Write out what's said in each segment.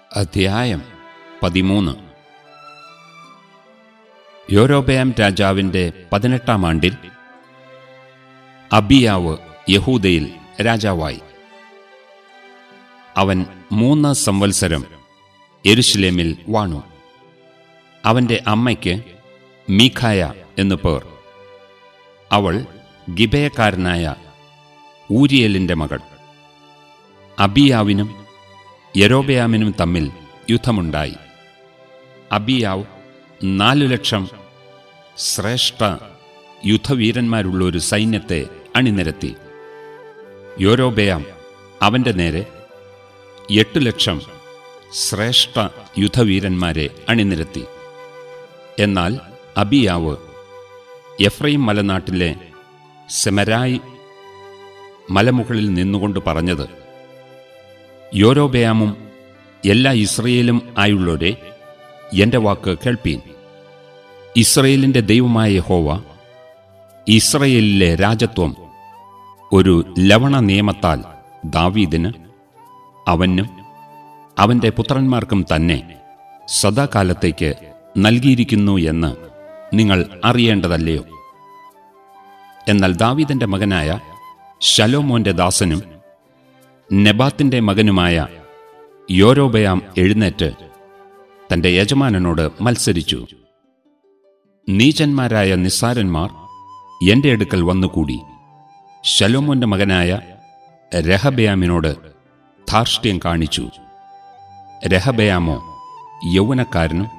അധ്യായം 13. യൊരോബെയാം രാജാവിന്റെ 18-ാം ആണ്ടിൽ അബിയാവ് യഹൂദയിൽ രാജാവായി. അവൻ 3 സംവത്സരം യെരുശലേമിൽ വാണു. അവന്റെ അമ്മയ്ക്ക് മീഖായ എന്നു പേർ. അവൾ ഗിബെയക്കാരനായ ഊരിയേലിന്റെ മകൾ. അബിയാവിനും യൊരോബെയാമിനും തമ്മിൽ യുദ്ധമുണ്ടായി. അബിയാവ് 4,00,000 ശ്രേഷ്ഠ യുദ്ധവീരന്മാരുള്ളൊരു സൈന്യത്തെ അണിനിരത്തി. യൊരോബെയാം അവന്റെ നേരെ 8,00,000 ശ്രേഷ്ഠ യുദ്ധവീരന്മാരെ അണിനിരത്തി. എന്നാൽ അബിയാവ് എഫ്രൈം മലനാട്ടിലെ സെമരായി മലമുകളിൽ നിന്നുകൊണ്ട് പറഞ്ഞത്, യൊരോബെയാമും എല്ലാ ഇസ്രയേലും ആയുള്ളവരെ, എന്റെ വാക്ക് കേൾപ്പീൻ. ഇസ്രയേലിന്റെ ദൈവമായ യഹോവ ഇസ്രയേലിലെ രാജത്വം ഒരു ലവണ നിയമത്താൽ ദാവീദിന്, അവനും അവന്റെ പുത്രന്മാർക്കും തന്നെ സദാകാലത്തേക്ക് നൽകിയിരിക്കുന്നു എന്ന് നിങ്ങൾ അറിയേണ്ടതല്ലയോ? എന്നാൽ ദാവീദിന്റെ മകനായ ശലോമോന്റെ ദാസനും നെബാത്തിന്റെ മകനുമായ യൊരോബെയാം എഴുന്നേറ്റ് തന്റെ യജമാനനോട് മത്സരിച്ചു. നീചന്മാരായ നിസ്സാരന്മാർ എന്റെ അടുക്കൽ വന്നുകൂടി ശലോമോന്റെ മകനായ രെഹബെയാമിനോട് ധാർഷ്ട്യം കാണിച്ചു. രെഹബെയാമോ യൗവനക്കാരനും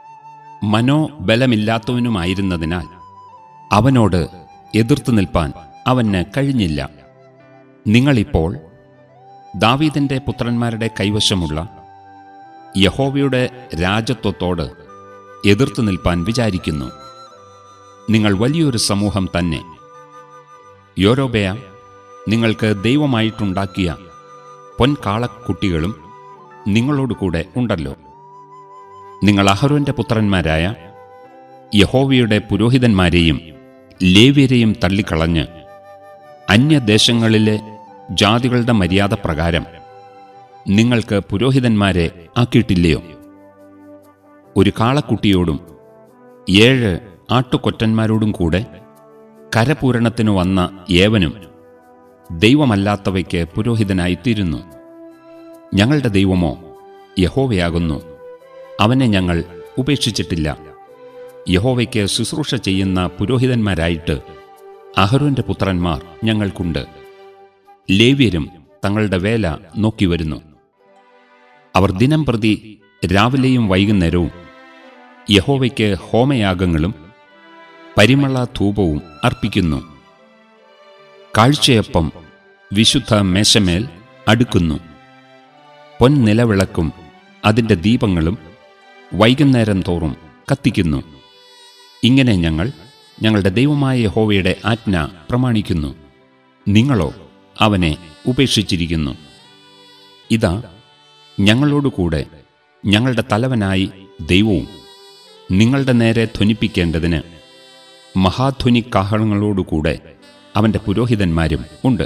മനോബലമില്ലാത്തവനുമായിരുന്നതിനാൽ അവനോട് എതിർത്തു നിൽപ്പാൻ അവന് കഴിഞ്ഞില്ല. നിങ്ങളിപ്പോൾ ദാവീദിന്റെ പുത്രന്മാരുടെ കൈവശമുള്ള യഹോവയുടെ രാജത്വത്തോട് എതിർത്തു നിൽപ്പാൻ വിചാരിക്കുന്നു. നിങ്ങൾ വലിയൊരു സമൂഹം തന്നെ. യൊരോബെയാം നിങ്ങൾക്ക് ദൈവമായിട്ടുണ്ടാക്കിയ പൊൻകാളക്കുട്ടികളും നിങ്ങളോടുകൂടെ ഉണ്ടല്ലോ. നിങ്ങൾ അഹരോന്റെ പുത്രന്മാരായ യഹോവയുടെ പുരോഹിതന്മാരെയും ലേവ്യരെയും തള്ളിക്കളഞ്ഞ് അന്യദേശങ്ങളിലെ ജാതികളുടെ മര്യാദ പ്രകാരം നിങ്ങൾക്ക് പുരോഹിതന്മാരെ ആക്കിയിട്ടില്ലയോ? ഒരു കാളക്കുട്ടിയോടും 7 ആട്ടുകൊറ്റന്മാരോടും കൂടെ കരപൂരണത്തിനു വന്ന ഏവനും ദൈവമല്ലാത്തവയ്ക്ക് പുരോഹിതനായിത്തീരുന്നു. ഞങ്ങളുടെ ദൈവമോ യഹോവയാകുന്നു. അവനെ ഞങ്ങൾ ഉപേക്ഷിച്ചിട്ടില്ല. യഹോവയ്ക്ക് ശുശ്രൂഷ ചെയ്യുന്ന പുരോഹിതന്മാരായിട്ട് അഹരോന്റെ പുത്രന്മാർ ഞങ്ങൾക്കുണ്ട്. ലേവ്യരും തങ്ങളുടെ വേല നോക്കിവരുന്നു. അവർ ദിനംപ്രതി രാവിലെയും വൈകുന്നേരവും യഹോവയ്ക്ക് ഹോമയാഗങ്ങളും പരിമള ധൂപവും അർപ്പിക്കുന്നു. കാഴ്ചയപ്പം വിശുദ്ധ മേശമേൽ അടുക്കുന്നു. പൊൻനിലവിളക്കും അതിൻ്റെ ദീപങ്ങളും വൈകുന്നേരം തോറും കത്തിക്കുന്നു. ഇങ്ങനെ ഞങ്ങൾ ഞങ്ങളുടെ ദൈവമായ യഹോവയുടെ ആജ്ഞ പ്രമാണിക്കുന്നു. നിങ്ങളോ അവനെ ഉപേക്ഷിച്ചിരിക്കുന്നു. ഇതാ, ഞങ്ങളോടുകൂടെ ഞങ്ങളുടെ തലവനായി ദൈവവും നിങ്ങളുടെ നേരെ ധ്വനിപ്പിക്കേണ്ടതിന് മഹാധ്വനി കാഹളങ്ങളോടുകൂടെ അവന്റെ പുരോഹിതന്മാരും ഉണ്ട്.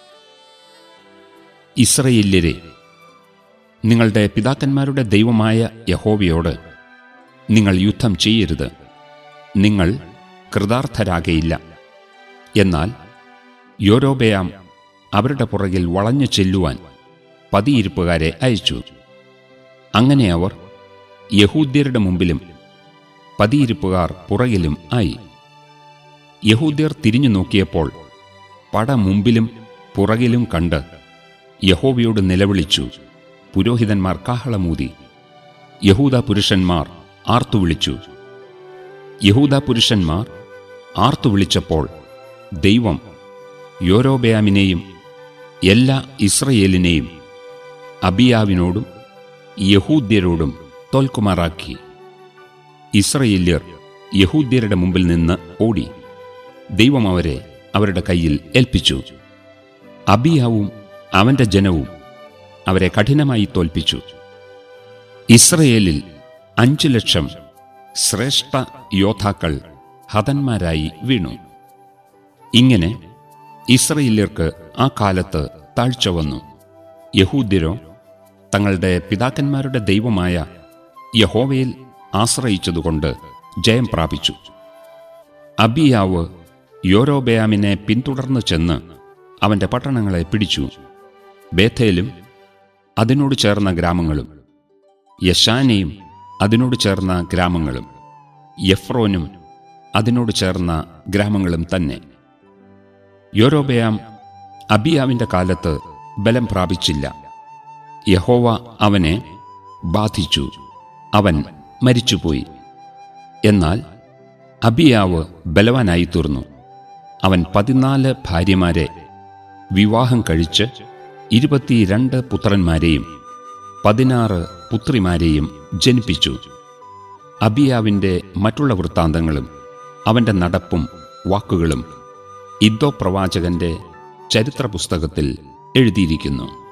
ഇസ്രയേല്യരെ, നിങ്ങളുടെ പിതാക്കന്മാരുടെ ദൈവമായ യഹോവയോട് നിങ്ങൾ യുദ്ധം ചെയ്യരുത്. നിങ്ങൾ കൃതാർത്ഥരാകയില്ല. എന്നാൽ യൊരോബെയാം അവരുടെ പുറകിൽ വളഞ്ഞു ചെല്ലുവാൻ പതിയിരിപ്പുകാരെ അയച്ചു. അങ്ങനെ അവർ യഹൂദ്യരുടെ മുമ്പിലും പതിയിരിപ്പുകാർ പുറകിലും ആയി. യഹൂദ്യർ തിരിഞ്ഞു നോക്കിയപ്പോൾ പട മുമ്പിലും പുറകിലും കണ്ട് യഹോവയോട് നിലവിളിച്ചു. പുരോഹിതന്മാർ കാഹളമൂതി. യഹൂദ പുരുഷന്മാർ ആർത്തുവിളിച്ചു. യഹൂദ പുരുഷന്മാർ ആർത്തുവിളിച്ചപ്പോൾ ദൈവം യൊരോബെയാമിനെയും എല്ലാ ഇസ്രയേലിനെയും അബിയാവിനോടും യഹൂദ്യരോടും തോൽക്കുമാറാക്കി. ഇസ്രയേല്യർ യഹൂദ്യരുടെ മുമ്പിൽ നിന്ന് ഓടി. ദൈവം അവരെ അവരുടെ കയ്യിൽ ഏൽപ്പിച്ചു. അബിയാവും അവന്റെ ജനവും അവരെ കഠിനമായി തോൽപ്പിച്ചു. ഇസ്രയേലിൽ 5,00,000 ശ്രേഷ്ഠ യോദ്ധാക്കൾ ഹതന്മാരായി വീണു. ഇങ്ങനെ ഇസ്രയേല്യർക്ക് ആ കാലത്ത് താഴ്ച വന്നു. യഹൂദ്യരോ തങ്ങളുടെ പിതാക്കന്മാരുടെ ദൈവമായ യഹോവയിൽ ആശ്രയിച്ചതുകൊണ്ട് ജയം പ്രാപിച്ചു. അബിയാവ് യൊരോബെയാമിനെ പിന്തുടർന്ന് ചെന്ന് അവന്റെ പട്ടണങ്ങളെ പിടിച്ചു. ബേഥേലും അതിനോട് ചേർന്ന ഗ്രാമങ്ങളും, യശാനയും അതിനോട് ചേർന്ന ഗ്രാമങ്ങളും, എഫ്രോനും അതിനോട് ചേർന്ന ഗ്രാമങ്ങളും തന്നെ. യൊരോബെയാം അബിയാവിന്റെ കാലത്ത് ബലം പ്രാപിച്ചില്ല. യഹോവ അവനെ ബാധിച്ചു, അവൻ മരിച്ചുപോയി. എന്നാൽ അബിയാവ് ബലവാനായിത്തീർന്നു. അവൻ 14 ഭാര്യമാരെ വിവാഹം കഴിച്ച് 22 പുത്രന്മാരെയും 16 പുത്രിമാരെയും ജനിപ്പിച്ചു. അബിയാവിന്റെ മറ്റുള്ള വൃത്താന്തങ്ങളും അവന്റെ നടപ്പും വാക്കുകളും ഇദ്ദോ പ്രവാചകന്റെ ചരിത്രപുസ്തകത്തിൽ എഴുതിയിരിക്കുന്നു.